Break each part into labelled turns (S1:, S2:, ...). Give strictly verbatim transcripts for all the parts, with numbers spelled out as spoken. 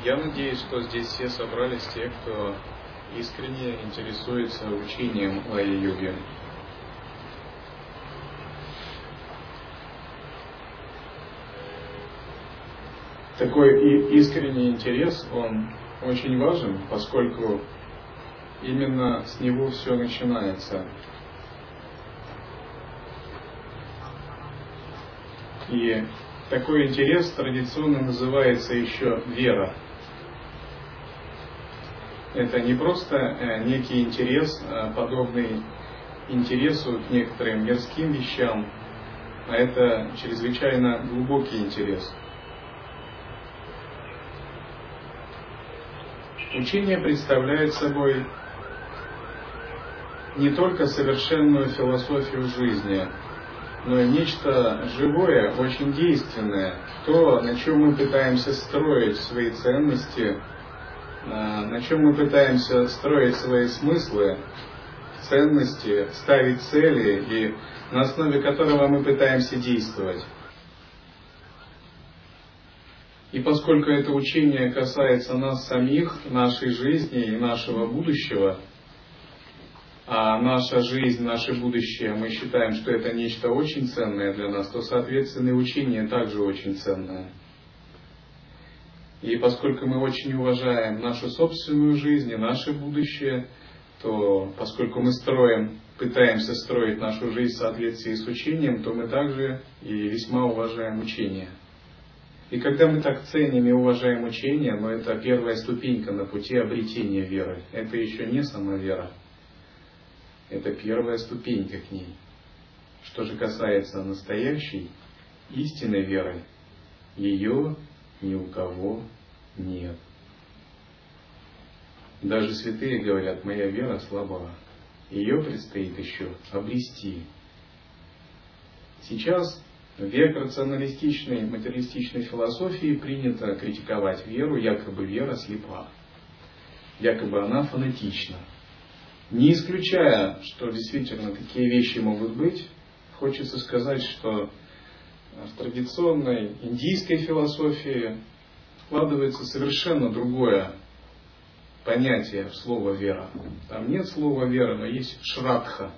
S1: Я надеюсь, что здесь все собрались те, кто искренне интересуется учением лая-йоги. Такой и искренний интерес, он очень важен, поскольку именно с него все начинается. И такой интерес традиционно называется еще вера. Это не просто некий интерес, подобный интересу к некоторым мирским вещам, а это чрезвычайно глубокий интерес. Учение представляет собой не только совершенную философию жизни, но и нечто живое, очень действенное, то, на чем мы пытаемся строить свои ценности, на чем мы пытаемся строить свои смыслы, ценности, ставить цели, и на основе которого мы пытаемся действовать. И поскольку это учение касается нас самих, нашей жизни и нашего будущего, а наша жизнь, наше будущее, мы считаем, что это нечто очень ценное для нас, то, соответственно, и учение также очень ценное. И поскольку мы очень уважаем нашу собственную жизнь и наше будущее, то поскольку мы строим, пытаемся строить нашу жизнь в соответствии с учением, то мы также и весьма уважаем учение. И когда мы так ценим и уважаем учение, но это первая ступенька на пути обретения веры. Это еще не сама вера. Это первая ступенька к ней. Что же касается настоящей, истинной веры, ее ни у кого нет. Даже святые говорят, моя вера слаба. Ее предстоит еще обрести. Сейчас в век рационалистичной, материалистичной философии принято критиковать веру, якобы вера слепа. Якобы она фанатична. Не исключая, что действительно такие вещи могут быть, хочется сказать, что в традиционной индийской философии вкладывается совершенно другое понятие в слово «вера». Там нет слова «вера», но есть «шрадха».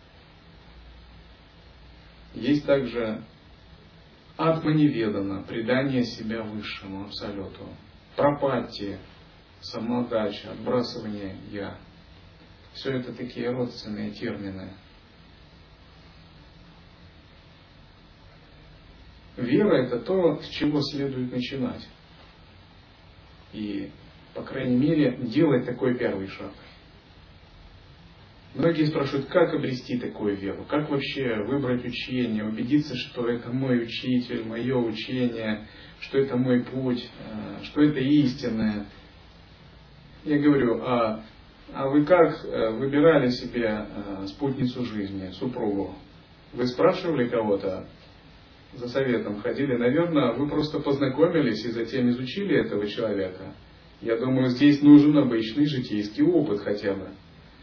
S1: Есть также атманиведана, предание себя высшему абсолюту, пропатти, самоотдача, отбрасывание «я». Все это такие родственные термины. Вера – это то, с чего следует начинать. И, по крайней мере, делать такой первый шаг. Многие спрашивают, как обрести такую веру, как вообще выбрать учение, убедиться, что это мой учитель, мое учение, что это мой путь, что это истинное. Я говорю, а, а вы как выбирали себе спутницу жизни, супругу? Вы спрашивали кого-то, за советом ходили? Наверное, вы просто познакомились и затем изучили этого человека. Я думаю, здесь нужен обычный житейский опыт хотя бы.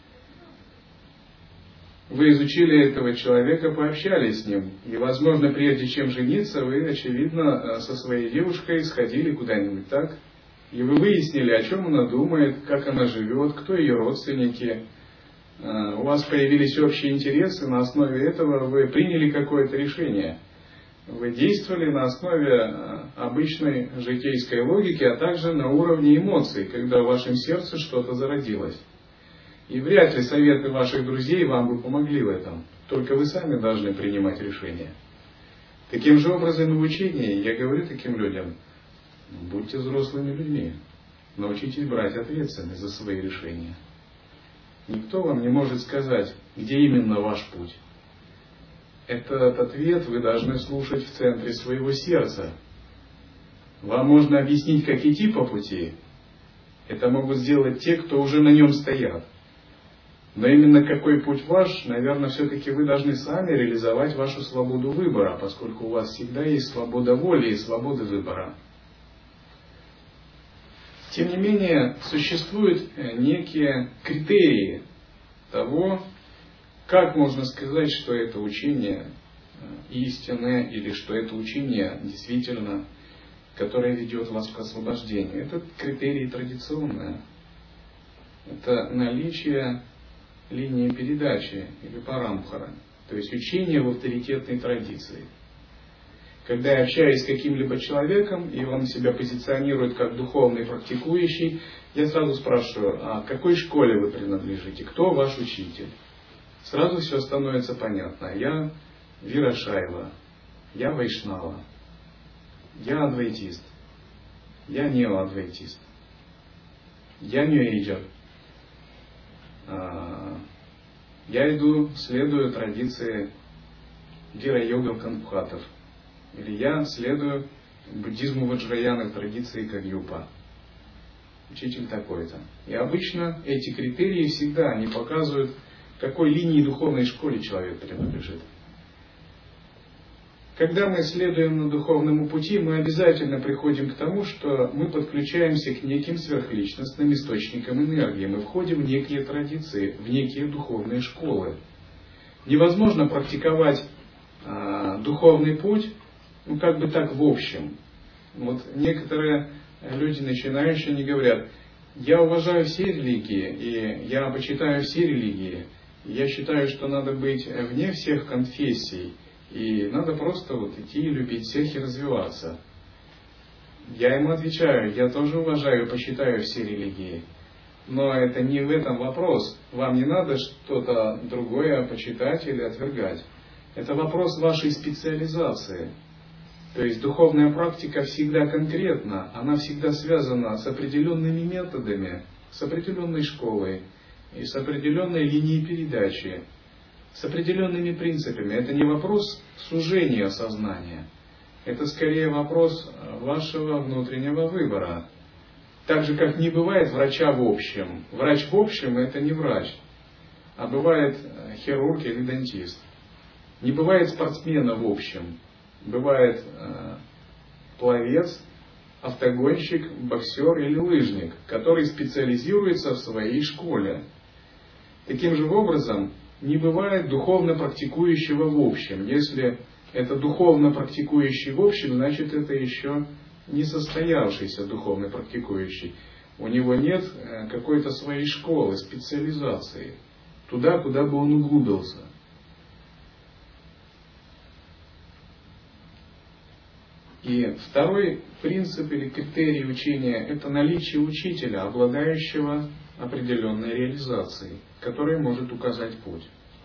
S1: Вы изучили этого человека, пообщались с ним. И, возможно, прежде чем жениться, вы, очевидно, со своей девушкой сходили куда-нибудь, так? И вы выяснили, о чем она думает, как она живет, кто ее родственники. У вас появились общие интересы, на основе этого вы приняли какое-то решение. Вы действовали на основе обычной житейской логики, а также на уровне эмоций, когда в вашем сердце что-то зародилось. И вряд ли советы ваших друзей вам бы помогли в этом. Только вы сами должны принимать решения. Таким же образом и в учении я говорю таким людям, будьте взрослыми людьми, научитесь брать ответственность за свои решения. Никто вам не может сказать, где именно ваш путь. Этот ответ вы должны слушать в центре своего сердца. Вам можно объяснить, как идти по пути. Это могут сделать те, кто уже на нем стоят. Но именно какой путь ваш, наверное, все-таки вы должны сами реализовать вашу свободу выбора, поскольку у вас всегда есть свобода воли и свобода выбора. Тем не менее, существуют некие критерии того, как можно сказать, что это учение истинное или что это учение действительно которая ведет вас к освобождению. Это критерии традиционные. Это наличие линии передачи или парампхара, то есть учение в авторитетной традиции. Когда я общаюсь с каким-либо человеком, и он себя позиционирует как духовный практикующий, я сразу спрашиваю, а к какой школе вы принадлежите, кто ваш учитель? Сразу все становится понятно. Я Вирашайва, я Вайшнава, я адвайтист, я неоадвайтист, я нью-эйджер. Я иду, следую традиции Вира-йога Канпхатов. Или я следую буддизму Ваджраяны в традиции Кагьюпа. Учитель такой-то. И обычно эти критерии всегда они показывают, к какой линии духовной школе человек принадлежит. Когда мы следуем на духовному пути, мы обязательно приходим к тому, что мы подключаемся к неким сверхличностным источникам энергии. Мы входим в некие традиции, в некие духовные школы. Невозможно практиковать а, духовный путь, ну как бы так в общем. Вот некоторые люди начинающие, они говорят, я уважаю все религии, и я почитаю все религии. И я считаю, что надо быть вне всех конфессий. И надо просто вот идти и любить всех и развиваться. Я ему отвечаю, я тоже уважаю и почитаю все религии. Но это не в этом вопрос. Вам не надо что-то другое почитать или отвергать. Это вопрос вашей специализации. То есть духовная практика всегда конкретна. Она всегда связана с определенными методами, с определенной школой и с определенной линией передачи. С определенными принципами. Это не вопрос сужения сознания. Это скорее вопрос вашего внутреннего выбора. Так же, как не бывает врача в общем. Врач в общем это не врач. А бывает хирург или дантист. Не бывает спортсмена в общем. Бывает э, пловец, автогонщик, боксер или лыжник, который специализируется в своей школе. Таким же образом, не бывает духовно практикующего в общем. Если это духовно практикующий в общем, значит это еще не состоявшийся духовно практикующий. У него нет какой-то своей школы, специализации. Туда, куда бы он углубился. И второй принцип или критерий учения – это наличие учителя, обладающего определенной реализацией, который может указать путь.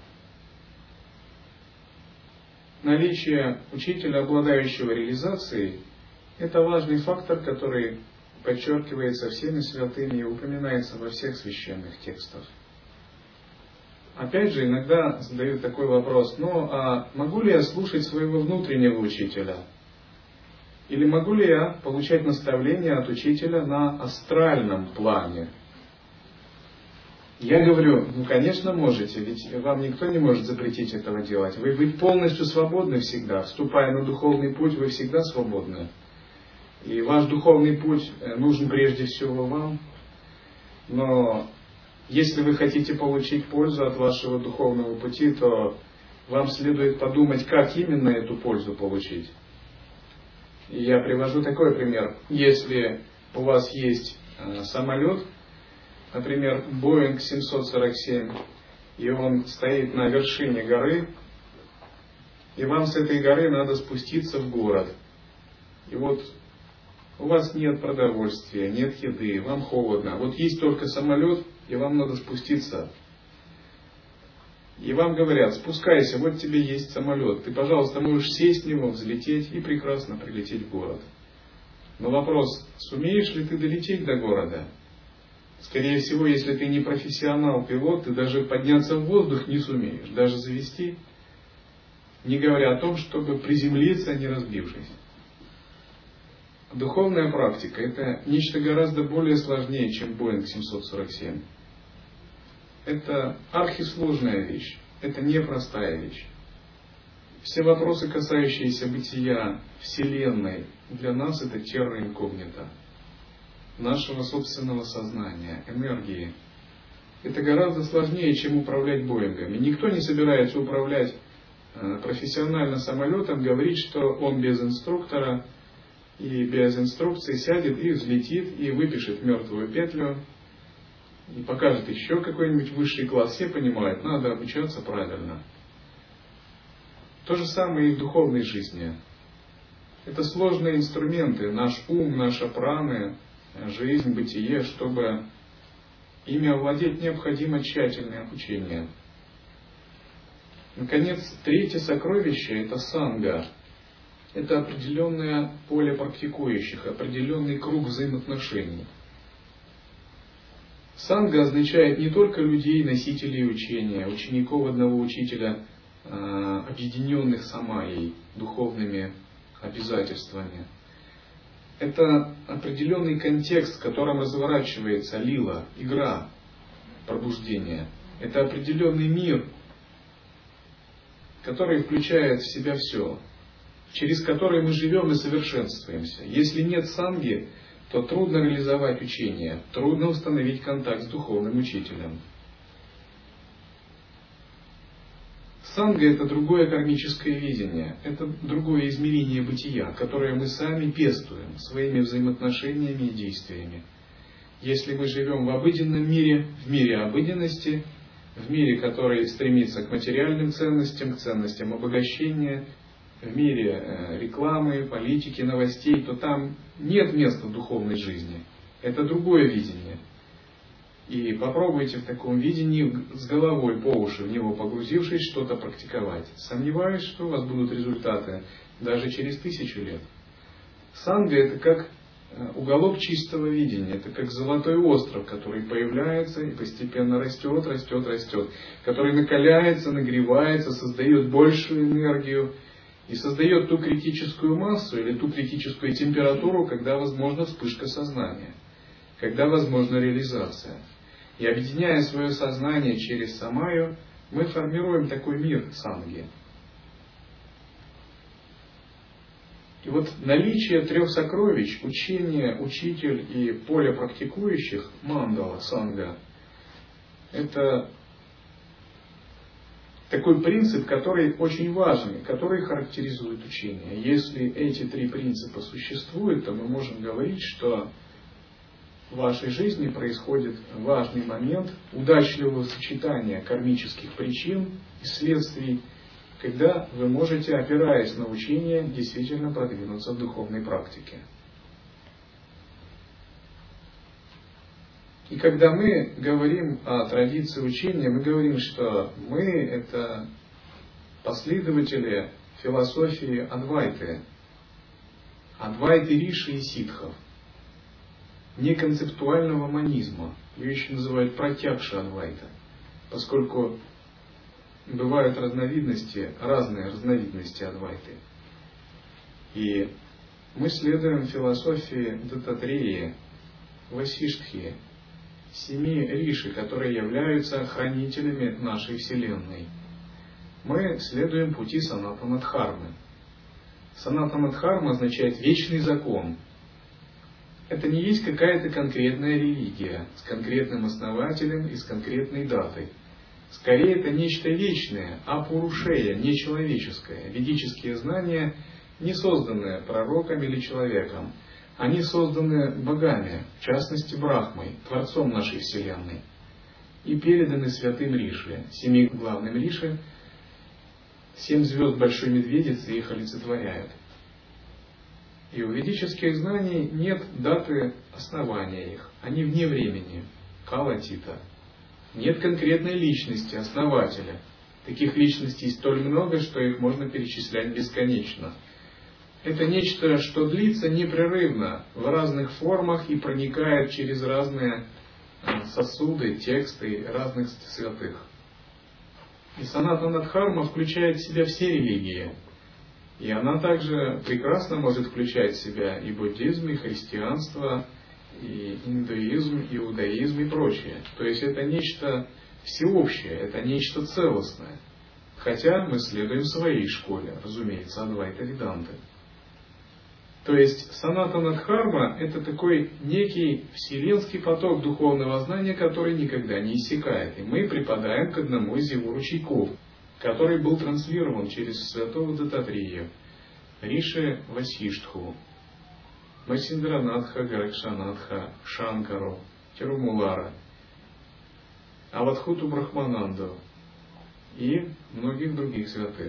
S1: Наличие учителя, обладающего реализацией, это важный фактор, который подчеркивается всеми святыми и упоминается во всех священных текстах. Опять же, иногда задают такой вопрос, ну а могу ли я слушать своего внутреннего учителя? Или могу ли я получать наставления от учителя на астральном плане? Я говорю, ну конечно можете, ведь вам никто не может запретить этого делать. Вы, вы полностью свободны всегда. Вступая на духовный путь, вы всегда свободны. И ваш духовный путь нужен прежде всего вам. Но если вы хотите получить пользу от вашего духовного пути, то вам следует подумать, как именно эту пользу получить. И я привожу такой пример. Если у вас есть э, самолет, например, Боинг семьсот сорок семь, и он стоит на вершине горы, и вам с этой горы надо спуститься в город. И вот у вас нет продовольствия, нет еды, вам холодно. Вот есть только самолет, и вам надо спуститься. И вам говорят, спускайся, вот тебе есть самолет. Ты, пожалуйста, можешь сесть в него, взлететь и прекрасно прилететь в город. Но вопрос, сумеешь ли ты долететь до города? Скорее всего, если ты не профессионал-пилот, ты даже подняться в воздух не сумеешь, даже завести, не говоря о том, чтобы приземлиться, не разбившись. Духовная практика – это нечто гораздо более сложнее, чем Боинг семьсот сорок семь. Это архисложная вещь, это непростая вещь. Все вопросы, касающиеся бытия Вселенной, для нас это терра инкогнита. Нашего собственного сознания, энергии. Это гораздо сложнее, чем управлять Боингом. И никто не собирается управлять профессионально самолетом, говорить, что он без инструктора и без инструкции сядет и взлетит, и выпишет мертвую петлю, и покажет еще какой-нибудь высший класс. Все понимают, надо обучаться правильно. То же самое и в духовной жизни. Это сложные инструменты, наш ум, наша праны, жизнь, бытие. Чтобы ими овладеть, необходимо тщательное обучение. Наконец, третье сокровище – это санга. Это определенное поле практикующих, определенный круг взаимоотношений. Санга означает не только людей, носителей учения, учеников одного учителя, объединенных самайей, духовными обязательствами. Это определенный контекст, в котором разворачивается лила, игра, пробуждение. Это определенный мир, который включает в себя все, через который мы живем и совершенствуемся. Если нет санги, то трудно реализовать учение, трудно установить контакт с духовным учителем. Санга – это другое кармическое видение, это другое измерение бытия, которое мы сами пестуем своими взаимоотношениями и действиями. Если мы живем в обыденном мире, в мире обыденности, в мире, который стремится к материальным ценностям, к ценностям обогащения, в мире рекламы, политики, новостей, то там нет места духовной жизни. Это другое видение. И попробуйте в таком видении с головой по уши в него погрузившись что-то практиковать. Сомневаюсь, что у вас будут результаты даже через тысячу лет. Санга – это как уголок чистого видения, это как золотой остров, который появляется и постепенно растет, растет, растет, который накаляется, нагревается, создает большую энергию и создает ту критическую массу или ту критическую температуру, когда возможна вспышка сознания, когда возможна реализация. И объединяя свое сознание через самаю, мы формируем такой мир санги. И вот наличие трех сокровищ, учение, учитель и поле практикующих, мандала, санга, это такой принцип, который очень важный, который характеризует учение. Если эти три принципа существуют, то мы можем говорить, что в вашей жизни происходит важный момент удачливого сочетания кармических причин и следствий, когда вы можете, опираясь на учение, действительно продвинуться в духовной практике. И когда мы говорим о традиции учения, мы говорим, что мы – это последователи философии Адвайты, Адвайты Риши и ситхов, не концептуального манизма. Ее еще называют пратьякша Адвайта, поскольку бывают разновидности, разные разновидности Адвайты. И мы следуем философии Даттатреи, Васиштхи, семи риши, которые являются хранителями нашей Вселенной. Мы следуем пути Санатана-дхармы. Санатана-дхарма означает вечный закон. Это не есть какая-то конкретная религия с конкретным основателем и с конкретной датой. Скорее, это нечто вечное, апурушея, нечеловеческое. Ведические знания не созданы пророком или человеком. Они созданы богами, в частности Брахмой, Творцом нашей Вселенной, и переданы святым Риши, семи главным Риши. Семь звезд Большой Медведицы их олицетворяют. И у ведических знаний нет даты основания их, они вне времени, калатита. Нет конкретной личности, основателя. Таких личностей столь много, что их можно перечислять бесконечно. Это нечто, что длится непрерывно, в разных формах и проникает через разные сосуды, тексты разных святых. И Санатана-дхарма включает в себя все религии. И она также прекрасно может включать в себя и буддизм, и христианство, и индуизм, иудаизм и прочее. То есть это нечто всеобщее, это нечто целостное. Хотя мы следуем своей школе, разумеется, Адвайта-веданты. То есть Санатана-дхарма – это такой некий вселенский поток духовного знания, который никогда не иссякает. И мы припадаем к одному из его ручейков, который был транслирован через святого Даттатрея, Риши Васиштху. Масиндранатха, Гаракшанатха, Шанкару, Тирумулара, Авадхуту Брахмананду и многих других святых.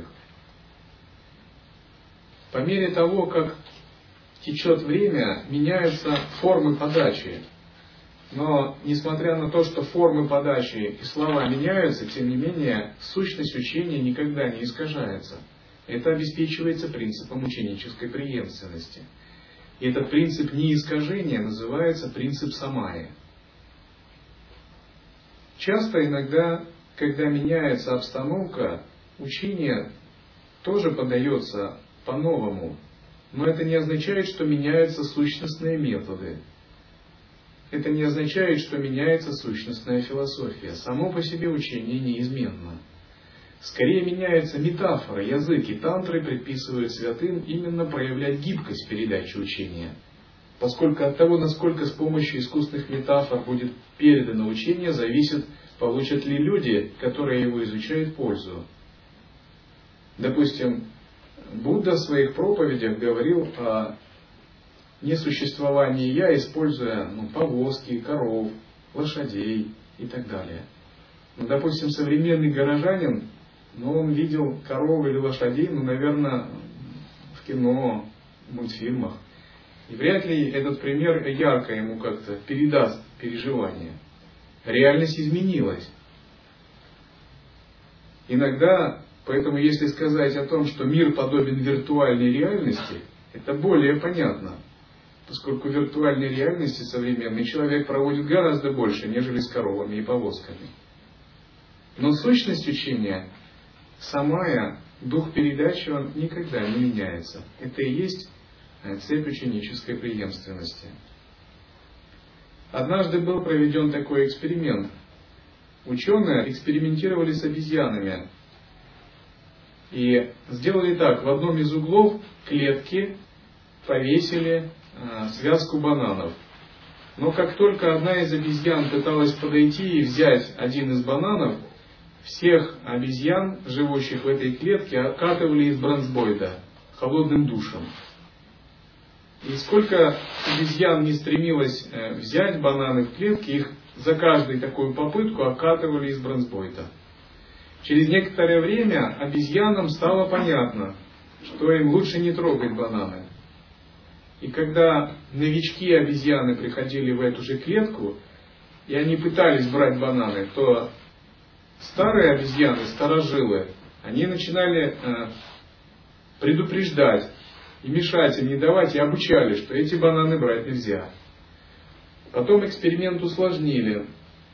S1: По мере того, как течет время, меняются формы подачи. Но, несмотря на то, что формы подачи и слова меняются, тем не менее, сущность учения никогда не искажается. Это обеспечивается принципом ученической преемственности. И этот принцип неискажения называется принцип самая. Часто, иногда, когда меняется обстановка, учение тоже подается по-новому. Но это не означает, что меняются сущностные методы. Это не означает, что меняется сущностная философия. Само по себе учение неизменно. Скорее меняется метафора, язык, и тантры предписывают святым именно проявлять гибкость в передаче учения. Поскольку от того, насколько с помощью искусственных метафор будет передано учение, зависит, получат ли люди, которые его изучают, пользу. Допустим, Будда в своих проповедях говорил о несуществовании «я», используя ну, повозки, коров, лошадей и так далее. Ну, допустим, современный горожанин, ну, он видел коров или лошадей, ну, наверное, в кино, в мультфильмах. И вряд ли этот пример ярко ему как-то передаст переживания. Реальность изменилась. Иногда, поэтому если сказать о том, что мир подобен виртуальной реальности, это более понятно. Поскольку в виртуальной реальности современный человек проводит гораздо больше, нежели с коровами и повозками. Но сущность учения, самая, дух передачи, он никогда не меняется. Это и есть цепь ученической преемственности. Однажды был проведен такой эксперимент. Ученые экспериментировали с обезьянами. И сделали так. В одном из углов клетки повесили э, связку бананов. Но как только одна из обезьян пыталась подойти и взять один из бананов, всех обезьян, живущих в этой клетке, окатывали из бронзбойта холодным душем. И сколько обезьян не стремилось взять бананы в клетке, их за каждую такую попытку окатывали из бронзбойта. Через некоторое время обезьянам стало понятно, что им лучше не трогать бананы. И когда новички обезьяны приходили в эту же клетку, и они пытались брать бананы, то старые обезьяны, старожилы, они начинали э, предупреждать и мешать им, не давать, и обучали, что эти бананы брать нельзя. Потом эксперимент усложнили.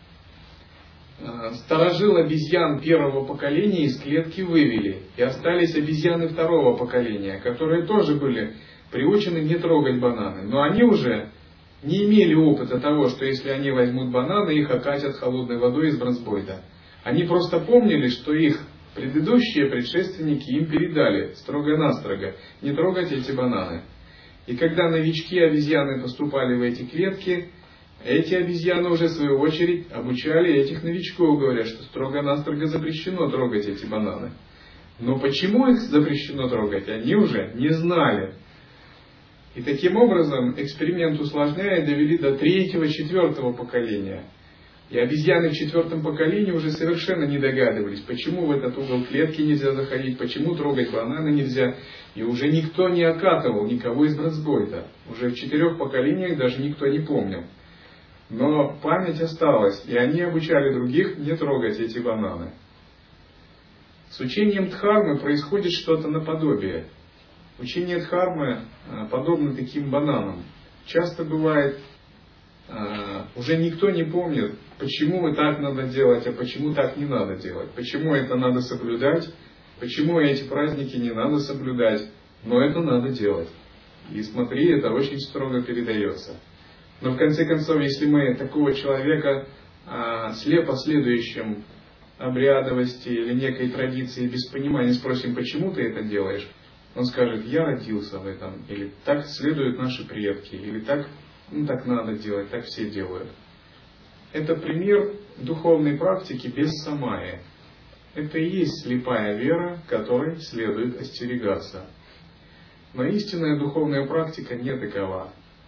S1: Старожил обезьян первого поколения из клетки вывели, и остались обезьяны второго поколения, которые тоже были приучены не трогать бананы. Но они уже не имели опыта того, что если они возьмут бананы, их окатят холодной водой из бронзбойта. Они просто помнили, что их предыдущие предшественники им передали строго-настрого не трогать эти бананы. И когда новички обезьяны поступали в эти клетки, эти обезьяны уже в свою очередь обучали этих новичков, говоря, что строго-настрого запрещено трогать эти бананы. Но почему их запрещено трогать, они уже не знали. И таким образом, эксперимент усложняя, довели до третьего, четвертого поколения. И обезьяны в четвертом поколении уже совершенно не догадывались, почему в этот угол клетки нельзя заходить, почему трогать бананы нельзя. И уже никто не окатывал никого из бронзбойта. Уже в четырех поколениях даже никто не помнил. Но память осталась, и они обучали других не трогать эти бананы. С учением Дхармы происходит что-то наподобие. Учение Дхармы подобно таким бананам. Часто бывает, уже никто не помнит, почему и так надо делать, а почему так не надо делать. Почему это надо соблюдать, почему эти праздники не надо соблюдать, но это надо делать. И смотри, это очень строго передается. Но в конце концов, если мы такого человека а, слепо следующим обрядовости или некой традиции без понимания спросим, почему ты это делаешь, он скажет, я родился в этом, или так следуют наши предки, или так, ну, так надо делать, так все делают. Это пример духовной практики без самая. Это и есть слепая вера, которой следует остерегаться. Но истинная духовная практика не такова.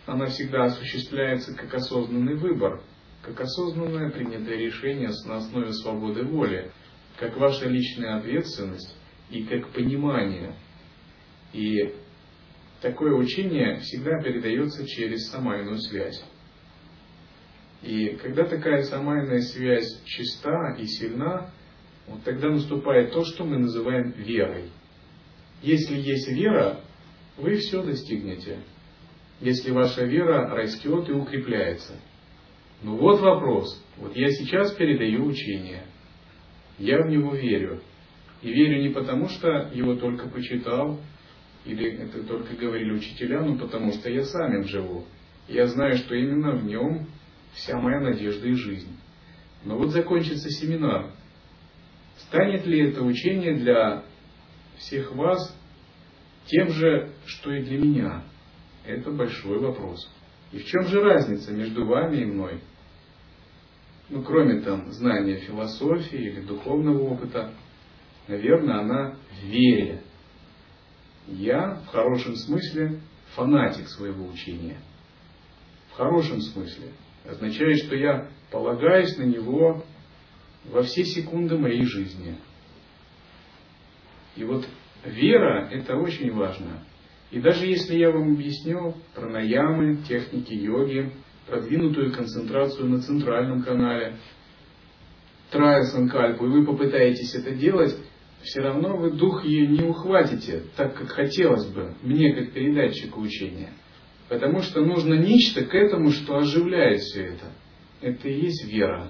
S1: она всегда осуществляется как осознанный выбор, как осознанное принятое решение на основе свободы воли, как ваша личная ответственность и как понимание. И такое учение всегда передается через самайную связь. И когда такая самайная связь чиста и сильна, вот тогда наступает то, что мы называем верой. Если есть вера, вы все достигнете. Если ваша вера растет и укрепляется. Ну вот вопрос. Вот я сейчас передаю учение. Я в него верю. И верю не потому, что его только почитал, или это только говорили учителя, но потому что я сам им живу. Я знаю, что именно в нем вся моя надежда и жизнь. Но вот закончится семинар. Станет ли это учение для всех вас тем же, что и для меня? Это большой вопрос. И в чем же разница между вами и мной? Ну, кроме там знания философии или духовного опыта, наверное, она в вере. Я, в хорошем смысле, фанатик своего учения. В хорошем смысле. Означает, что я полагаюсь на него во все секунды моей жизни. И вот вера – это очень важно. И даже если я вам объясню пранаямы, техники йоги, продвинутую концентрацию на центральном канале, трая санкальпу, и вы попытаетесь это делать, все равно вы дух ее не ухватите, так как хотелось бы, мне как передатчику учения. Потому что нужно нечто к этому, что оживляет все это. Это и есть вера.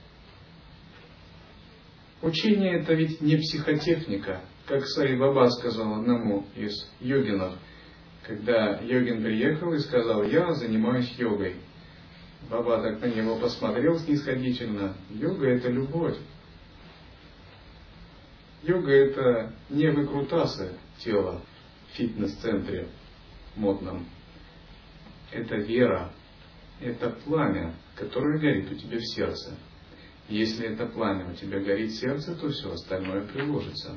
S1: Учение это ведь не психотехника, как Сай Баба сказал одному из йогинов, когда йогин приехал и сказал: я занимаюсь йогой. Баба так на него посмотрел снисходительно. Йога это любовь. Йога это не выкрутасы тела в фитнес-центре модном. Это вера, это пламя, которое горит у тебя в сердце. Если это пламя у тебя горит в сердце, то все остальное приложится.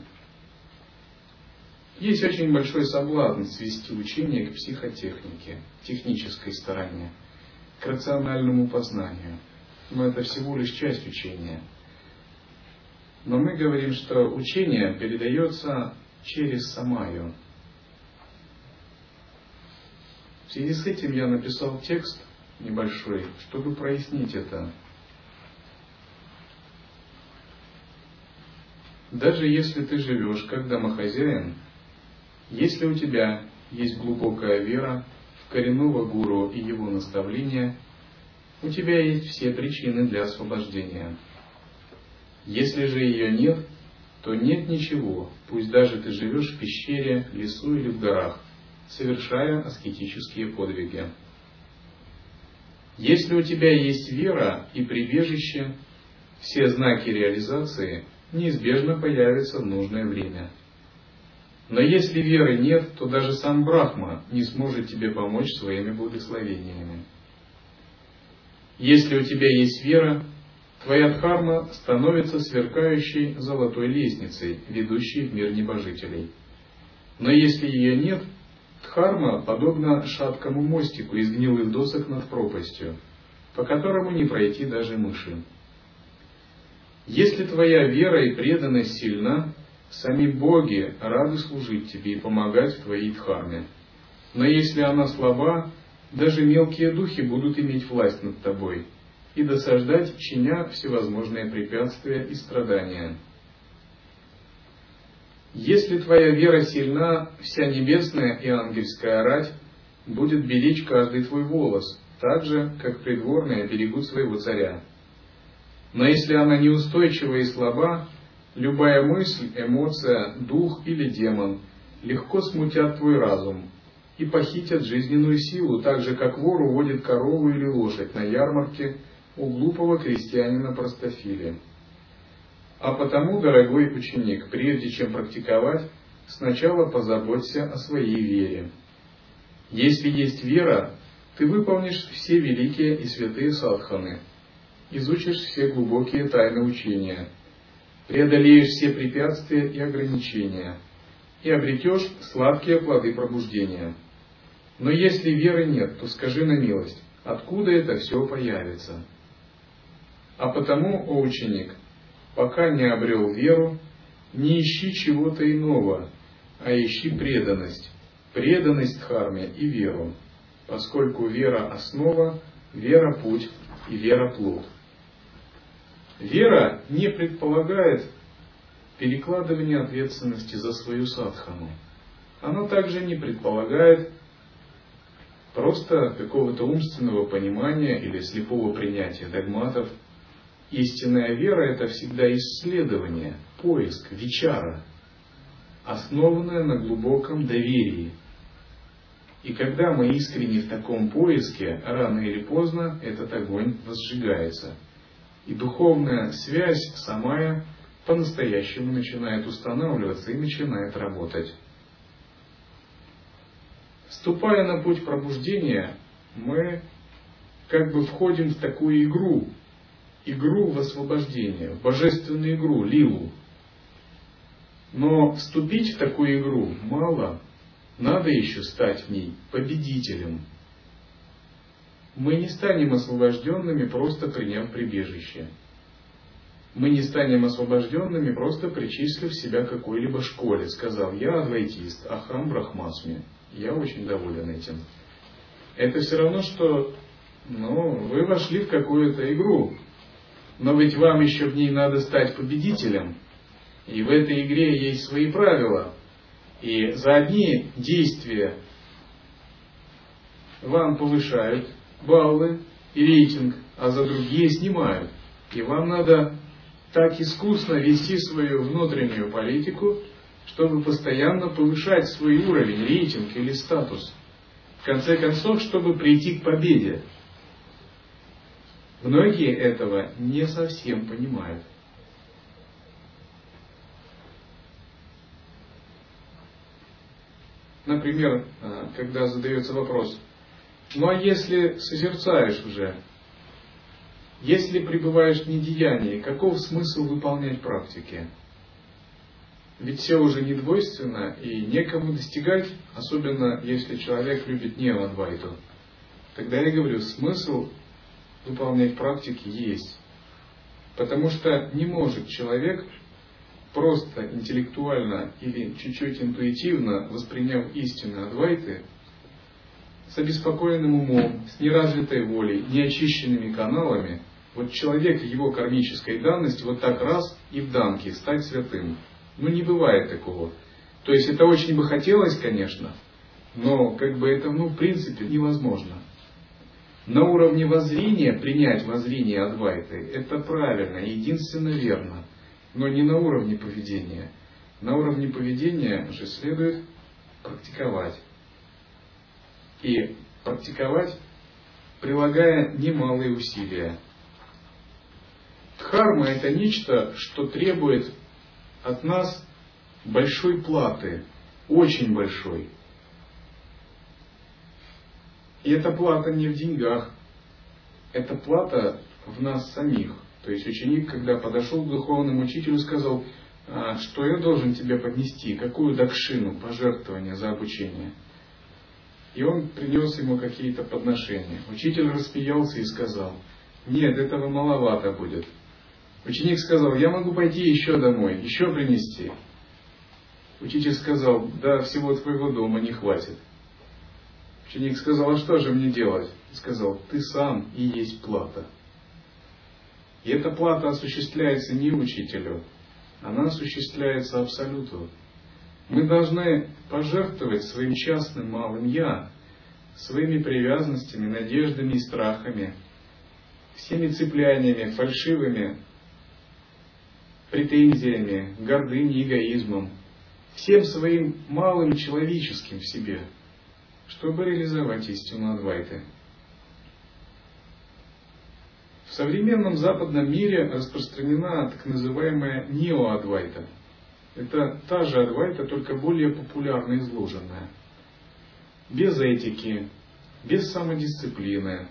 S1: Есть очень большой соблазн свести учение к психотехнике, технической стороне, к рациональному познанию. Но это всего лишь часть учения. Но мы говорим, что учение передается через самаю. В связи с этим я написал текст небольшой, чтобы прояснить это. Даже если ты живешь как домохозяин, если у тебя есть глубокая вера в коренного гуру и его наставления, у тебя есть все причины для освобождения. Если же ее нет, то нет ничего, пусть даже ты живешь в пещере, лесу или в горах, совершая аскетические подвиги. Если у тебя есть вера и прибежище, все знаки реализации неизбежно появятся в нужное время. Но если веры нет, то даже сам Брахма не сможет тебе помочь своими благословениями. Если у тебя есть вера, твоя дхарма становится сверкающей золотой лестницей, ведущей в мир небожителей. Но если ее нет, дхарма подобна шаткому мостику из гнилых досок над пропастью, по которому не пройти даже мыши. Если твоя вера и преданность сильна, сами боги рады служить тебе и помогать в твоей дхарме. Но если она слаба, даже мелкие духи будут иметь власть над тобой и досаждать, чиня всевозможные препятствия и страдания. Если твоя вера сильна, вся небесная и ангельская рать будет беречь каждый твой волос, так же, как придворные берегут своего царя. Но если она неустойчива и слаба, любая мысль, эмоция, дух или демон легко смутят твой разум и похитят жизненную силу, так же, как вор уводит корову или лошадь на ярмарке у глупого крестьянина-простофиля. А потому, дорогой ученик, прежде чем практиковать, сначала позаботься о своей вере. Если есть вера, ты выполнишь все великие и святые садханы, изучишь все глубокие тайны учения, преодолеешь все препятствия и ограничения и обретешь сладкие плоды пробуждения. Но если веры нет, то скажи на милость, откуда это все появится? А потому, о ученик, пока не обрел веру, не ищи чего-то иного, а ищи преданность, преданность дхарме и веру, поскольку вера – основа, вера – путь и вера – плод. Вера не предполагает перекладывание ответственности за свою садхану. Она также не предполагает просто какого-то умственного понимания или слепого принятия догматов. Истинная вера – это всегда исследование, поиск, вичара, основанное на глубоком доверии. И когда мы искренне в таком поиске, рано или поздно этот огонь возжигается. И духовная связь самая по-настоящему начинает устанавливаться и начинает работать. Вступая на путь пробуждения, мы как бы входим в такую игру, игру в освобождение, в божественную игру, лилу. Но вступить в такую игру мало, надо еще стать в ней победителем. Мы не станем освобожденными, просто приняв прибежище. Мы не станем освобожденными, просто причислив себя к какой-либо школе, сказав: я адвайтист, ахам брахмасми. Я очень доволен этим. Это все равно, что ну, вы вошли в какую-то игру, но ведь вам еще в ней надо стать победителем. И в этой игре есть свои правила. И за одни действия вам повышают баллы и рейтинг, а за другие снимают. И вам надо так искусно вести свою внутреннюю политику, чтобы постоянно повышать свой уровень, рейтинг или статус. В конце концов, чтобы прийти к победе. Многие этого не совсем понимают. Например, когда задается вопрос: ну а если созерцаешь уже, если пребываешь в недеянии, каков смысл выполнять практики? Ведь все уже не двойственно и некому достигать, особенно если человек любит нео-адвайту. Тогда я говорю, смысл выполнять практики есть. Потому что не может человек просто интеллектуально или чуть-чуть интуитивно, восприняв истину Адвайты, с обеспокоенным умом, с неразвитой волей, неочищенными каналами, вот человек, его кармической данности, вот так раз и в данке стать святым. Ну, не бывает такого. То есть, это очень бы хотелось, конечно, но как бы это, ну, в принципе, невозможно. На уровне воззрения принять воззрение Адвайты – это правильно, единственно верно, но не на уровне поведения. На уровне поведения же следует практиковать. И практиковать, прилагая немалые усилия. Дхарма – это нечто, что требует от нас большой платы, очень большой. И эта плата не в деньгах, это плата в нас самих. То есть ученик, когда подошел к духовному учителю, сказал: что я должен тебе поднести, какую дакшину, пожертвование за обучение. И он принес ему какие-то подношения. Учитель рассмеялся и сказал: нет, этого маловато будет. Ученик сказал: я могу пойти еще домой, еще принести. Учитель сказал: да, всего твоего дома не хватит. Ученик сказал: а что же мне делать? Сказал: ты сам и есть плата. И эта плата осуществляется не учителю, она осуществляется Абсолюту. Мы должны пожертвовать своим частным малым «я», своими привязанностями, надеждами и страхами, всеми цепляниями, фальшивыми претензиями, гордыней, эгоизмом, всем своим малым человеческим в себе, чтобы реализовать истину Адвайты. В современном западном мире распространена так называемая нео-адвайта. Это та же Адвайта, только более популярно изложенная. Без этики, без самодисциплины,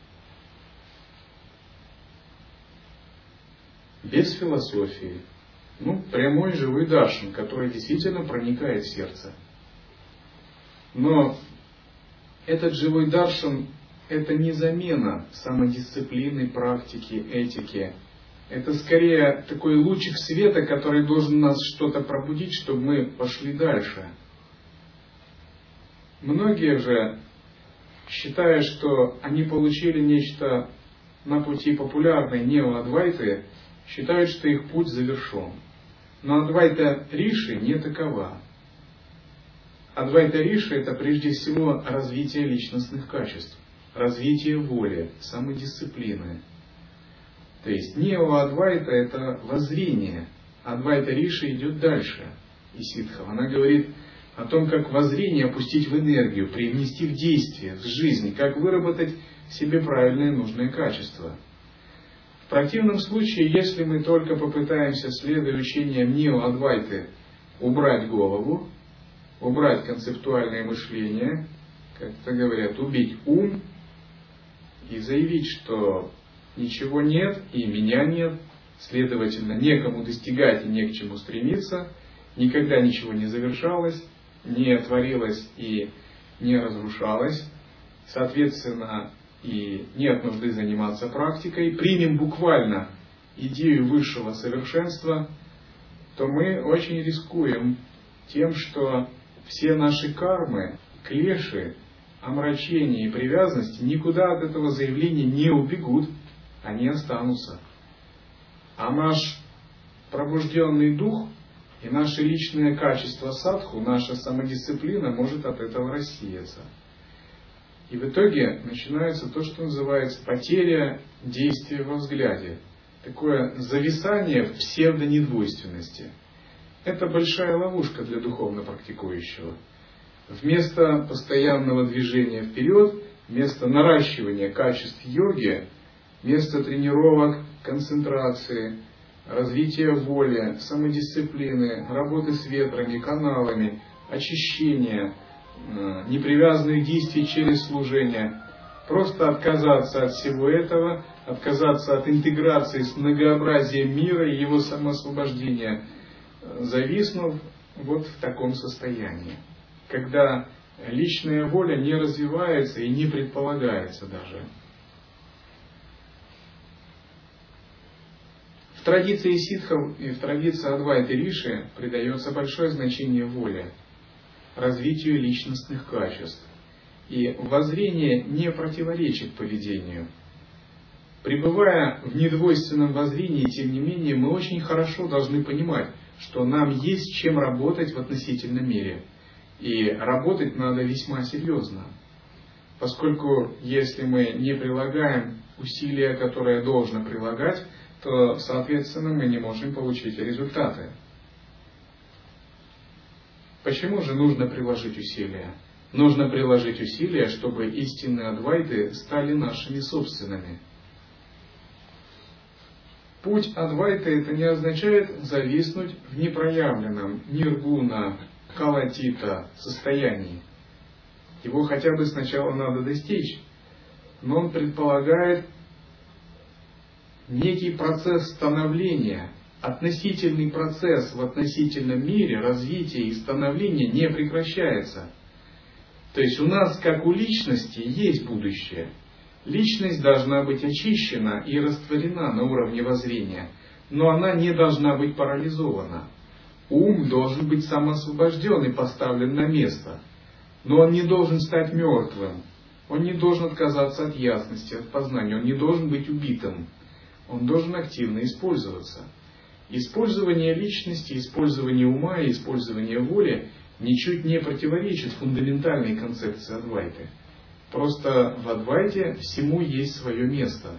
S1: без философии. Ну, прямой живой даршан, который действительно проникает в сердце. Но Этот живой даршан – это не замена самодисциплины, практики, этики. Это скорее такой лучик света, который должен нас что-то пробудить, чтобы мы пошли дальше. Многие же, считая, что они получили нечто на пути популярной нео-адвайты, считают, что их путь завершен. Но адвайта Риши не такова. Адвайта Риши – это прежде всего развитие личностных качеств, развитие воли, самодисциплины. То есть нео-адвайта – это воззрение. Адвайта Риши идет дальше. И Ситхов, она говорит о том, как воззрение опустить в энергию, привнести в действие, в жизнь, как выработать в себе правильные нужные качества. В противном случае, если мы только попытаемся, следуя учениям нео-адвайты, убрать голову, убрать концептуальное мышление, как-то говорят, убить ум и заявить, что ничего нет и меня нет, следовательно, некому достигать и не к чему стремиться, никогда ничего не завершалось, не творилось и не разрушалось, соответственно, и нет нужды заниматься практикой, примем буквально идею высшего совершенства, то мы очень рискуем тем, что все наши кармы, клеши, омрачения и привязанности никуда от этого заявления не убегут, они останутся. А наш пробужденный дух и наше личное качество садху, наша самодисциплина может от этого рассеяться. И в итоге начинается то, что называется потеря действия во взгляде. Такое зависание в псевдонедвойственности. Это большая ловушка для духовно практикующего. Вместо постоянного движения вперед, вместо наращивания качеств йоги, вместо тренировок, концентрации, развития воли, самодисциплины, работы с ветрами, каналами, очищения, непривязанных действий через служение, просто отказаться от всего этого, отказаться от интеграции с многообразием мира и его самоосвобождения, зависнув вот в таком состоянии, когда личная воля не развивается и не предполагается даже. В традиции ситхов и в традиции Адвайты Риши придается большое значение воле, развитию личностных качеств. И воззрение не противоречит поведению. Пребывая в недвойственном воззрении, тем не менее, мы очень хорошо должны понимать, что нам есть чем работать в относительном мире. И работать надо весьма серьезно. Поскольку если мы не прилагаем усилия, которые должно прилагать, то, соответственно, мы не можем получить результаты. Почему же нужно приложить усилия? Нужно приложить усилия, чтобы истинные адвайты стали нашими собственными. Путь адвайты это не означает зависнуть в непроявленном ниргуна, калатита состоянии. Его хотя бы сначала надо достичь, но он предполагает некий процесс становления, относительный процесс в относительном мире, развития и становления не прекращается. То есть у нас, как у личности, есть будущее. Личность должна быть очищена и растворена на уровне воззрения, но она не должна быть парализована. Ум должен быть самоосвобожден и поставлен на место, но он не должен стать мертвым, он не должен отказаться от ясности, от познания, он не должен быть убитым, он должен активно использоваться. Использование личности, использование ума и использование воли ничуть не противоречит фундаментальной концепции Адвайты. Просто в Адвайте всему есть свое место.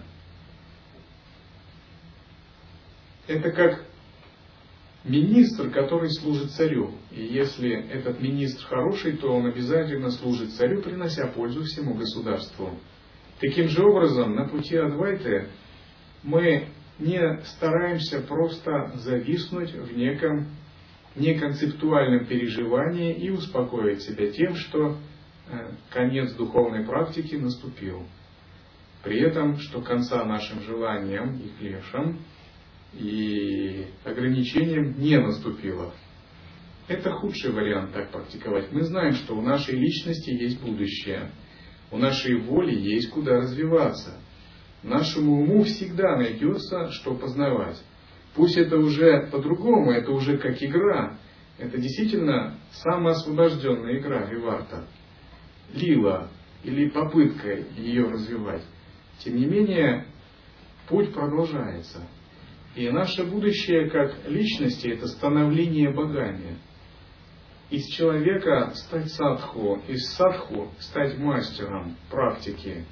S1: Это как министр, который служит царю. И если этот министр хороший, то он обязательно служит царю, принося пользу всему государству. Таким же образом, на пути Адвайты мы не стараемся просто зависнуть в неком неконцептуальном переживании и успокоить себя тем, что конец духовной практики наступил. При этом, что конца нашим желаниям и клешам и ограничениям не наступило. Это худший вариант так практиковать. Мы знаем, что у нашей личности есть будущее. У нашей воли есть куда развиваться. Нашему уму всегда найдется, что познавать. Пусть это уже по-другому, это уже как игра. Это действительно самоосвобожденная игра Виварта. Лила или попытка ее развивать. Тем не менее, путь продолжается. И наше будущее как личности – это становление богами. Из человека стать садху, из садху стать мастером практики.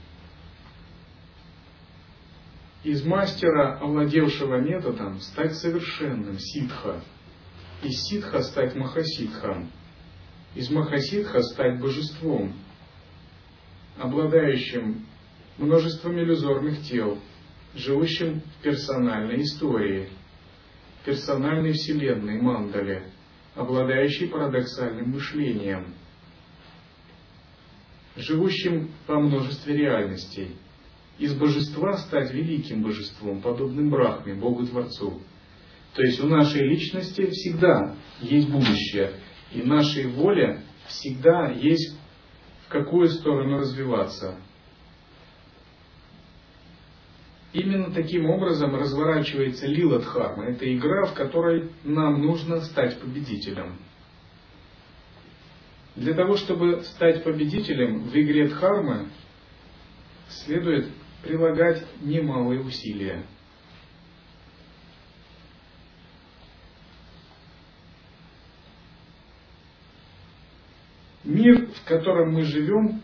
S1: Из мастера, овладевшего методом, стать совершенным ситха. Из ситха стать махасидхом. Из махасидха стать божеством, обладающим множеством иллюзорных тел, живущим в персональной истории, персональной вселенной мандале, обладающий парадоксальным мышлением, живущим во множестве реальностей. Из божества стать великим божеством, подобным Брахме, Богу-творцу. То есть у нашей личности всегда есть будущее, и нашей воле всегда есть в какую сторону развиваться. Именно таким образом разворачивается лила-дхарма. Это игра, в которой нам нужно стать победителем. Для того, чтобы стать победителем в игре дхармы, следует прилагать немалые усилия. Мир, в котором мы живем,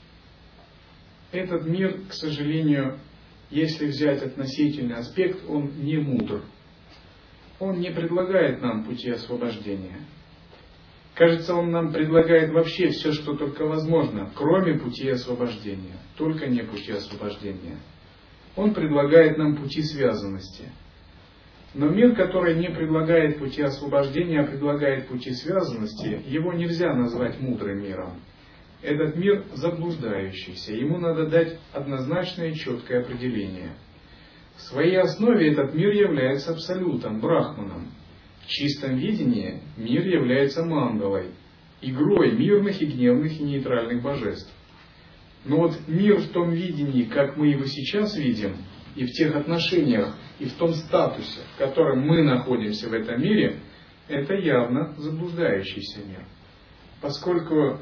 S1: этот мир, к сожалению, если взять относительный аспект, он не мудр. Он не предлагает нам пути освобождения. Кажется, он нам предлагает вообще все, что только возможно, кроме пути освобождения. Только не пути освобождения. Он предлагает нам пути связанности. Но мир, который не предлагает пути освобождения, а предлагает пути связанности, его нельзя назвать мудрым миром. Этот мир заблуждающийся. Ему надо дать однозначное и четкое определение. В своей основе этот мир является абсолютом, брахманом. В чистом видении мир является мандалой, игрой мирных и гневных и нейтральных божеств. Но вот мир в том видении, как мы его сейчас видим, и в тех отношениях, и в том статусе, в котором мы находимся в этом мире, это явно заблуждающийся мир. Поскольку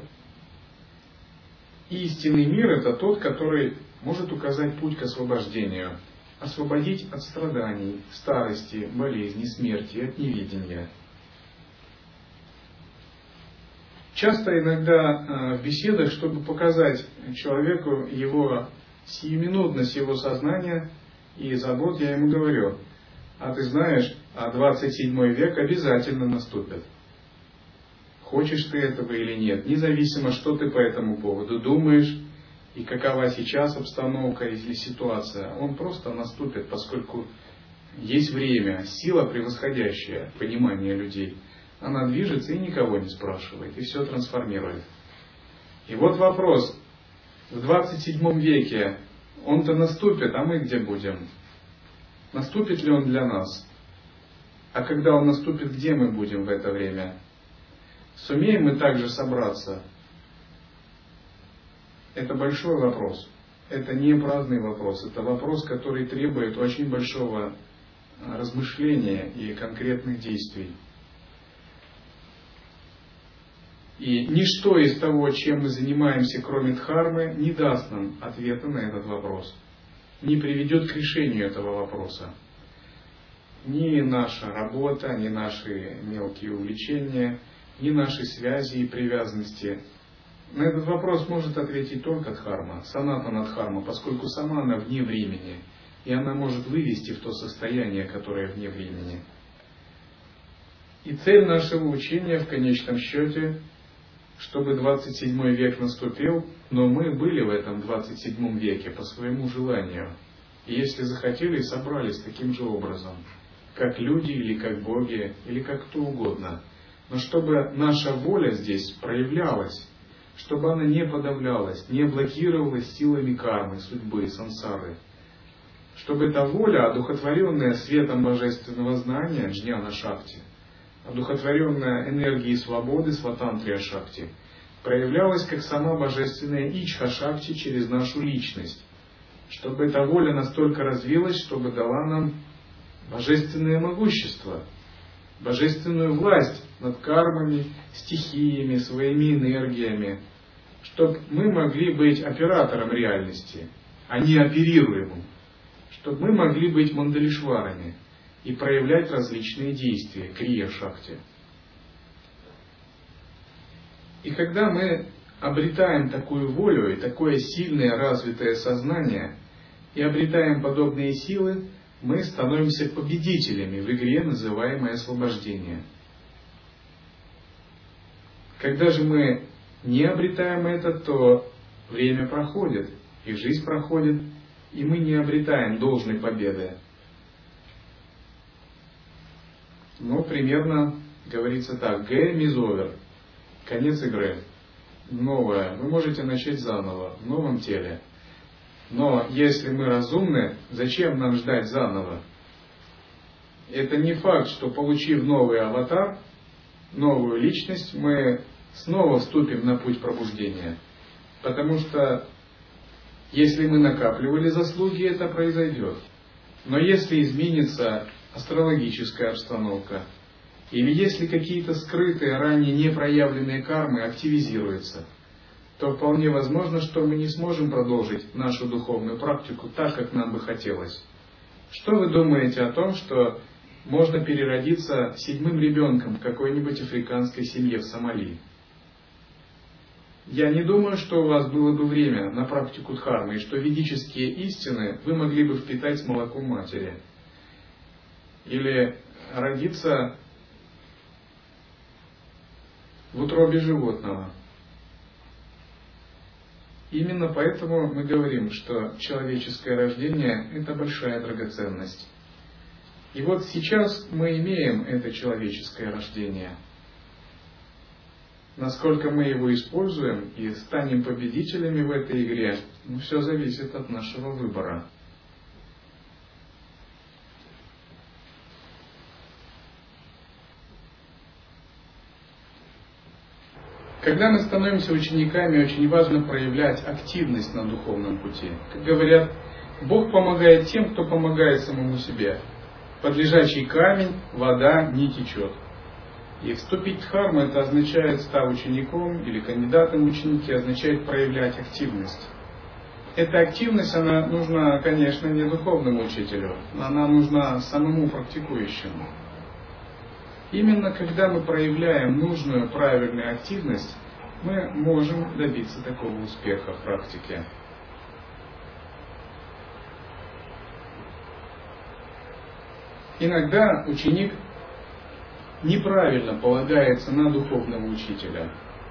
S1: истинный мир – это тот, который может указать путь к освобождению, освободить от страданий, старости, болезни, смерти, от неведения. Часто иногда в беседах, чтобы показать человеку его сиюминутность его сознания и забот, я ему говорю: а ты знаешь, а двадцать седьмой век обязательно наступит. Хочешь ты этого или нет, независимо, что ты по этому поводу думаешь и какова сейчас обстановка или ситуация, он просто наступит, поскольку есть время, сила, превосходящая понимание людей. Она движется и никого не спрашивает, и все трансформирует. И вот вопрос: в двадцать седьмом веке он-то наступит, а мы где будем? Наступит ли он для нас? А когда он наступит, где мы будем в это время? Сумеем мы также собраться? Это большой вопрос. Это не праздный вопрос. Это вопрос, который требует очень большого размышления и конкретных действий. И ничто из того, чем мы занимаемся, кроме дхармы, не даст нам ответа на этот вопрос. Не приведет к решению этого вопроса. Ни наша работа, ни наши мелкие увлечения, ни наши связи и привязанности. На этот вопрос может ответить только дхарма, санатана дхарма, поскольку сама она вне времени, и она может вывести в то состояние, которое вне времени. И цель нашего учения в конечном счете, чтобы двадцать седьмой век наступил, но мы были в этом двадцать седьмом веке по своему желанию. И если захотели, собрались таким же образом, как люди или как боги, или как кто угодно. Но чтобы наша воля здесь проявлялась, чтобы она не подавлялась, не блокировалась силами кармы, судьбы, сансары. Чтобы эта воля, одухотворенная светом божественного знания, джняна шакти, одухотворенная энергией свободы, сватантрия шакти, проявлялась как сама божественная Ичха-шакти через нашу личность, чтобы эта воля настолько развилась, чтобы дала нам божественное могущество, божественную власть над кармами, стихиями, своими энергиями, чтобы мы могли быть оператором реальности, а не оперируемым, чтобы мы могли быть мандалишварами и проявлять различные действия, крия-шакти. И когда мы обретаем такую волю и такое сильное развитое сознание, и обретаем подобные силы, мы становимся победителями в игре, называемой освобождение. Когда же мы не обретаем это, то время проходит, и жизнь проходит, и мы не обретаем должной победы. Но примерно говорится так: game is over. Конец игры. Новое. Вы можете начать заново, в новом теле. Но если мы разумны, зачем нам ждать заново? Это не факт, что получив новый аватар, новую личность, мы снова вступим на путь пробуждения. Потому что если мы накапливали заслуги, это произойдет. Но если изменится астрологическая обстановка, или если какие-то скрытые, ранее не проявленные кармы активизируются, то вполне возможно, что мы не сможем продолжить нашу духовную практику так, как нам бы хотелось. Что вы думаете о том, что можно переродиться седьмым ребенком в какой-нибудь африканской семье в Сомали? Я не думаю, что у вас было бы время на практику дхармы, и что ведические истины вы могли бы впитать с молоком матери. Или родиться в утробе животного. Именно поэтому мы говорим, что человеческое рождение – это большая драгоценность. И вот сейчас мы имеем это человеческое рождение. Насколько мы его используем и станем победителями в этой игре, ну, все зависит от нашего выбора. Когда мы становимся учениками, очень важно проявлять активность на духовном пути. Как говорят, Бог помогает тем, кто помогает самому себе. Под лежачий камень вода не течет. И вступить в дхарму, это означает, став учеником или кандидатом в ученики, означает проявлять активность. Эта активность, она нужна, конечно, не духовному учителю, она нужна самому практикующему. Именно когда мы проявляем нужную, правильную активность, мы можем добиться такого успеха в практике. Иногда ученик неправильно полагается на духовного учителя.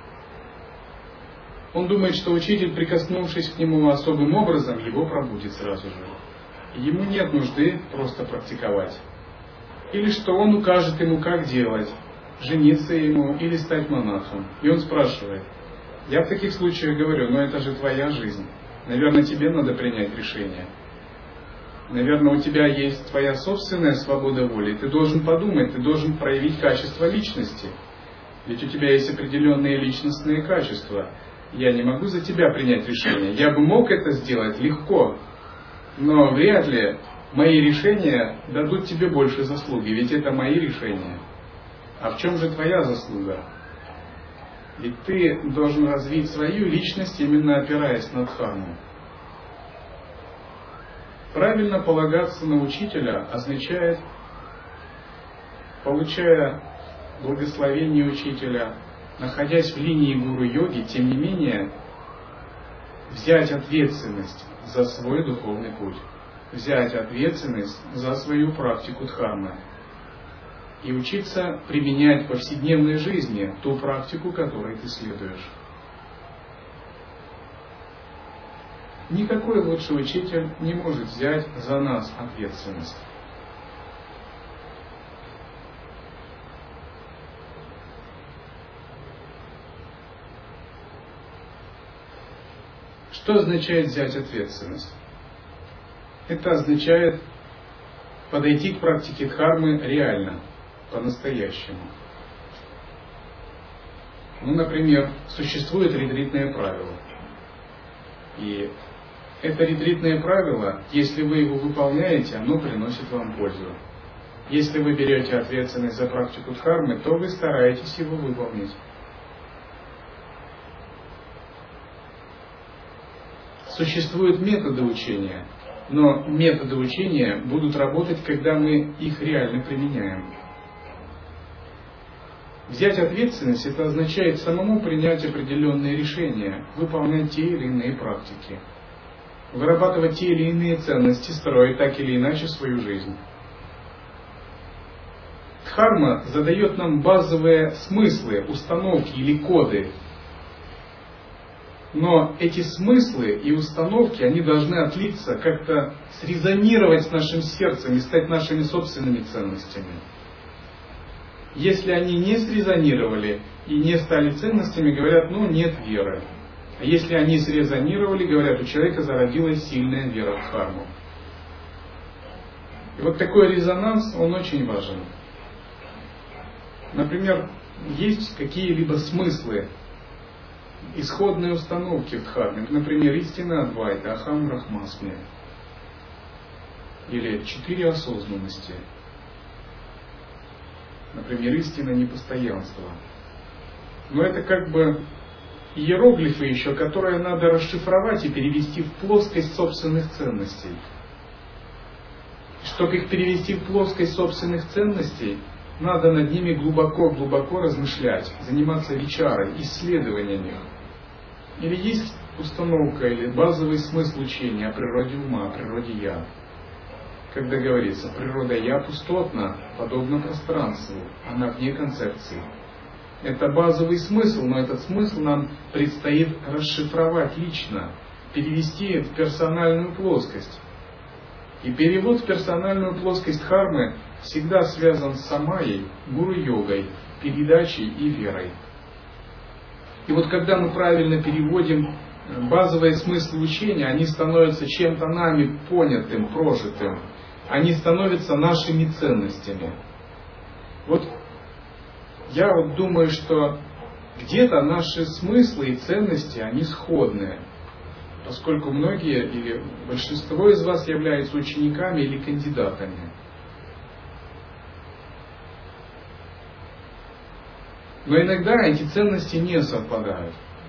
S1: Он думает, что учитель, прикоснувшись к нему особым образом, его пробудит сразу же. Ему нет нужды просто практиковать. Или что он укажет ему, как делать, жениться ему или стать монахом. И он спрашивает: я в таких случаях говорю, но это же твоя жизнь. Наверное, тебе надо принять решение. Наверное, у тебя есть твоя собственная свобода воли. Ты должен подумать, ты должен проявить качество личности. Ведь у тебя есть определенные личностные качества. Я не могу за тебя принять решение. Я бы мог это сделать легко, но вряд ли мои решения дадут тебе больше заслуги, ведь это мои решения. А в чем же твоя заслуга? Ведь ты должен развить свою личность, именно опираясь на дхарму. Правильно полагаться на учителя означает, получая благословение учителя, находясь в линии гуру-йоги, тем не менее, взять ответственность за свой духовный путь, взять ответственность за свою практику дхармы и учиться применять в повседневной жизни ту практику, которой ты следуешь. Никакой лучший учитель не может взять за нас ответственность. Что означает взять ответственность? Это означает подойти к практике дхармы реально, по-настоящему. Ну, например, существует ретритное правило. И это ретритное правило, если вы его выполняете, оно приносит вам пользу. Если вы берете ответственность за практику дхармы, то вы стараетесь его выполнить. Существуют методы учения, но методы учения будут работать, когда мы их реально применяем. Взять ответственность – это означает самому принять определенные решения, выполнять те или иные практики, вырабатывать те или иные ценности, строить так или иначе свою жизнь. Дхарма задает нам базовые смыслы, установки или коды. Но эти смыслы и установки, они должны отлиться, как-то срезонировать с нашим сердцем и стать нашими собственными ценностями. Если они не срезонировали и не стали ценностями, говорят, ну нет веры. А если они срезонировали, говорят, у человека зародилась сильная вера в дхарму. И вот такой резонанс, он очень важен. Например, есть какие-либо смыслы, исходные установки в дхарме. Например, истина Адвайта, Ахам Брахмасми. Или четыре осознанности. Например, истина непостоянства. Но это как бы иероглифы еще, которые надо расшифровать и перевести в плоскость собственных ценностей. Чтобы их перевести в плоскость собственных ценностей, надо над ними глубоко-глубоко размышлять, заниматься вичарой, исследованием их. Или есть установка, или базовый смысл учения о природе ума, о природе я. Когда говорится, природа я пустотна, подобно пространству, она вне концепции. Это базовый смысл, но этот смысл нам предстоит расшифровать лично, перевести в персональную плоскость. И перевод в персональную плоскость дхармы всегда связан с самайей, гуру-йогой, передачей и верой. И вот когда мы правильно переводим базовые смыслы учения, они становятся чем-то нами понятым, прожитым. Они становятся нашими ценностями. Вот я вот думаю, что где-то наши смыслы и ценности, они сходные. Поскольку многие или большинство из вас являются учениками или кандидатами. Но иногда эти ценности не совпадают.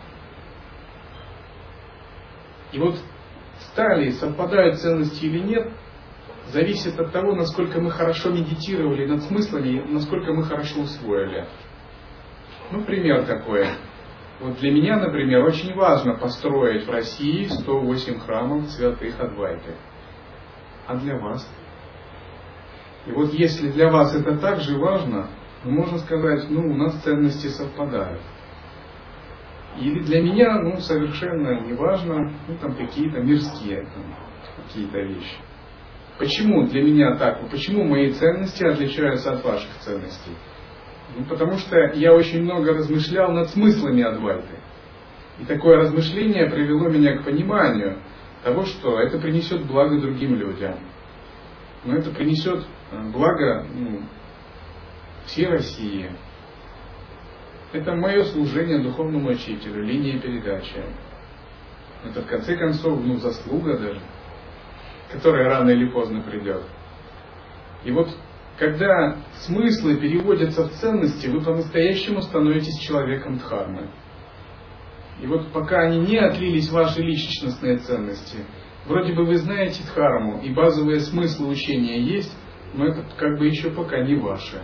S1: И вот стали, совпадают ценности или нет, зависит от того, насколько мы хорошо медитировали над смыслами и насколько мы хорошо усвоили. Ну, пример такой. Вот для меня, например, очень важно построить в России сто восемь храмов святых Адвайты. А для вас? И вот если для вас это так же важно, ну, можно сказать, ну, у нас ценности совпадают. Или для меня, ну, совершенно не важно, ну, там какие-то мирские, там, какие-то вещи. Почему для меня так? Почему мои ценности отличаются от ваших ценностей? Ну, потому что я очень много размышлял над смыслами Адвайты. И такое размышление привело меня к пониманию того, что это принесет благо другим людям. Но это принесет благо, ну, всей России. Это мое служение духовному учителю, линия передачи. Это в конце концов, ну, заслуга даже, которая рано или поздно придет. И вот, когда смыслы переводятся в ценности, вы по-настоящему становитесь человеком дхармы. И вот пока они не отлились в ваши личностные ценности, вроде бы вы знаете дхарму, и базовые смыслы учения есть, но это как бы еще пока не ваше.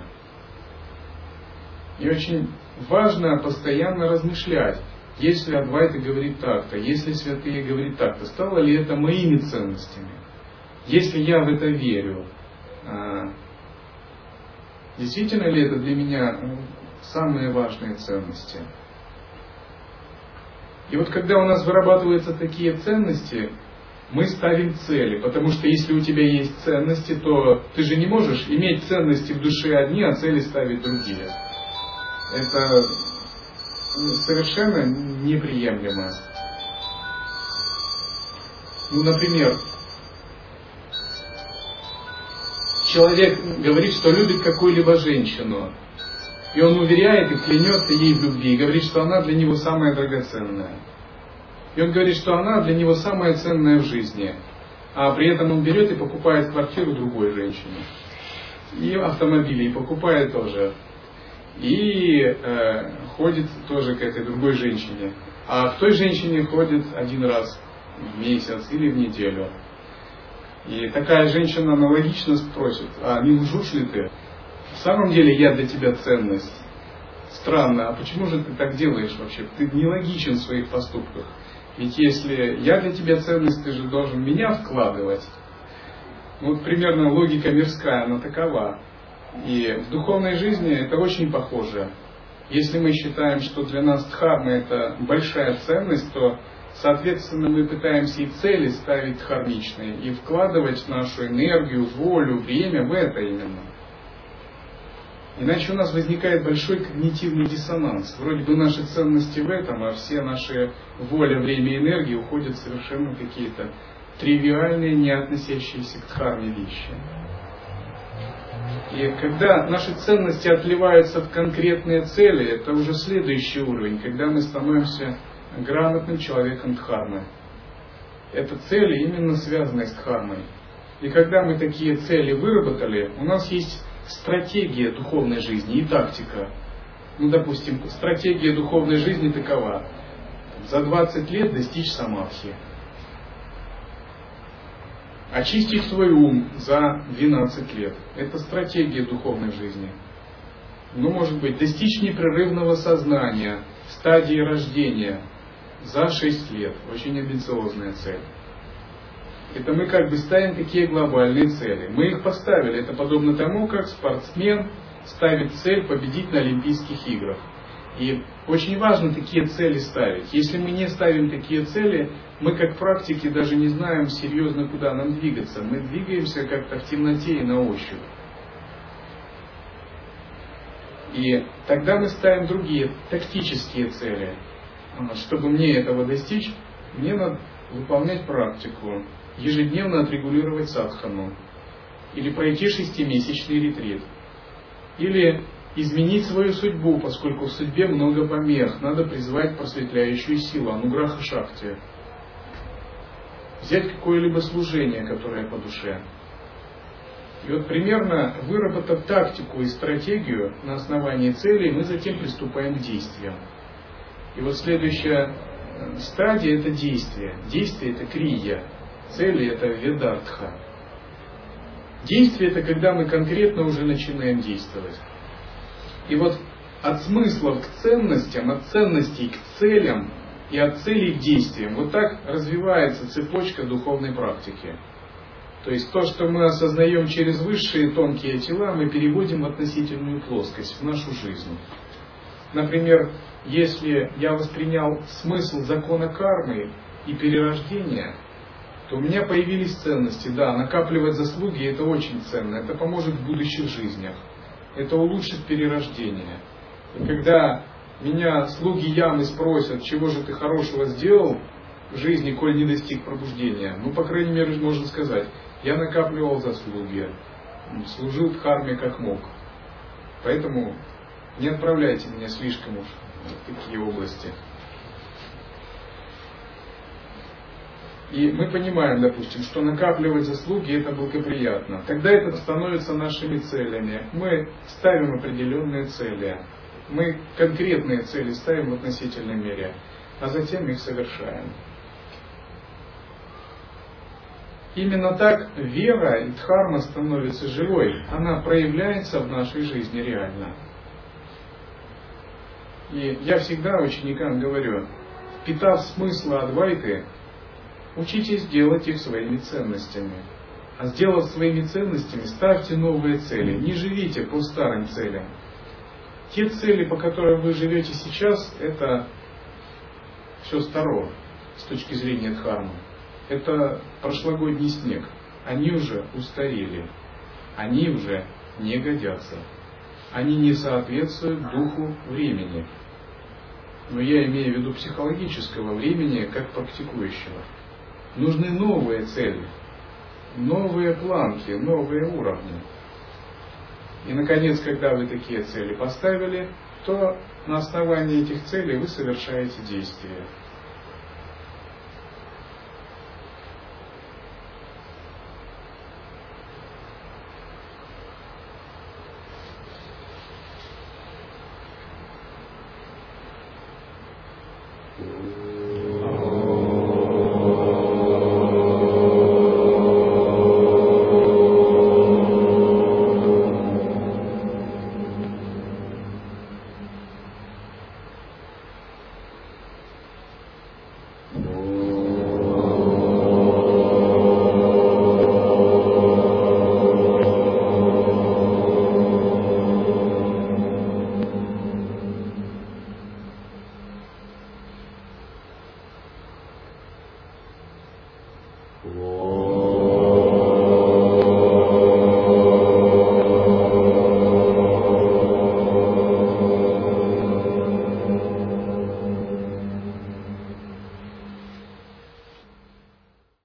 S1: И очень важно постоянно размышлять, если Адвайта говорит так-то, если святые говорят так-то, стало ли это моими ценностями? Если я в это верю, действительно ли это для меня самые важные ценности? И вот когда у нас вырабатываются такие ценности, мы ставим цели, потому что если у тебя есть ценности, то ты же не можешь иметь ценности в душе одни, а цели ставить другие. Это совершенно неприемлемо. Ну, например, человек говорит, что любит какую-либо женщину, И он уверяет и клянется ей в любви, и говорит, что она для него самая драгоценная. И он говорит, что она для него самая ценная в жизни. А при этом он берет и покупает квартиру другой женщине. И автомобили, и покупает тоже. И э, ходит тоже к этой другой женщине. А к той женщине ходит один раз в месяц или в неделю. И такая женщина аналогично спросит: а не лжешь ли ты? В самом деле я для тебя ценность. Странно, а почему же ты так делаешь вообще? Ты нелогичен в своих поступках. Ведь если я для тебя ценность, ты же должен меня вкладывать. Вот примерно логика мирская, она такова. И в духовной жизни это очень похоже. Если мы считаем, что для нас дхарма это большая ценность, то, соответственно, мы пытаемся и цели ставить дхармичные, и вкладывать нашу энергию, волю, время в это именно. Иначе у нас возникает большой когнитивный диссонанс. Вроде бы наши ценности в этом, а все наши воля, время и энергия уходят в совершенно какие-то тривиальные, не относящиеся к дхарме вещи. И когда наши ценности отливаются в конкретные цели, это уже следующий уровень, когда мы становимся грамотным человеком дхармы. Это цели именно связанные с дхармой. И когда мы такие цели выработали, у нас есть стратегия духовной жизни и тактика. Ну, допустим, стратегия духовной жизни такова: за двадцать лет достичь самадхи. Очистить свой ум за двенадцать лет. Это стратегия духовной жизни. Ну, может быть, достичь непрерывного сознания, стадии рождения за шесть лет. Очень амбициозная цель. Это мы как бы ставим такие глобальные цели. Мы их поставили. Это подобно тому, как спортсмен ставит цель победить на Олимпийских играх. И очень важно такие цели ставить. Если мы не ставим такие цели, мы как практики даже не знаем серьезно, куда нам двигаться. Мы двигаемся как-то в темноте и на ощупь. И тогда мы ставим другие тактические цели. Чтобы мне этого достичь, мне надо выполнять практику, ежедневно отрегулировать садхану, или пройти шестимесячный ретрит, или изменить свою судьбу, поскольку в судьбе много помех, надо призвать просветляющую силу, ануграха шакти, взять какое-либо служение, которое по душе. И вот примерно выработав тактику и стратегию на основании целей, мы затем приступаем к действиям. И вот следующая стадия – это действие. Действие – это крия. Цели – это ведартха. Действие – это когда мы конкретно уже начинаем действовать. И вот от смыслов к ценностям, от ценностей к целям и от целей к действиям, вот так развивается цепочка духовной практики. То есть то, что мы осознаем через высшие тонкие тела, мы переводим в относительную плоскость, в нашу жизнь. Например, если я воспринял смысл закона кармы и перерождения, то у меня появились ценности. Да, накапливать заслуги – это очень ценно, это поможет в будущих жизнях, это улучшит перерождение. И когда меня слуги ямы спросят, чего же ты хорошего сделал в жизни, коль не достиг пробуждения, ну, по крайней мере, можно сказать, я накапливал заслуги, служил дхарме как мог. Поэтому не отправляйте меня слишком уж в такие области. И мы понимаем, допустим, что накапливать заслуги – это благоприятно. Тогда это становится нашими целями. Мы ставим определенные цели. Мы конкретные цели ставим в относительной мере, а затем их совершаем. Именно так вера и дхарма становится живой. Она проявляется в нашей жизни реально. И я всегда ученикам говорю, впитав смысл Адвайты, учитесь делать их своими ценностями. А сделав своими ценностями, ставьте новые цели. Не живите по старым целям. Те цели, по которым вы живете сейчас, это все старо с точки зрения дхармы. Это прошлогодний снег. Они уже устарели. Они уже не годятся. Они не соответствуют духу времени. Но я имею в виду психологического времени, как практикующего. Нужны новые цели, новые планки, новые уровни. И, наконец, когда вы такие цели поставили, то на основании этих целей вы совершаете действия.
S2: Thank you.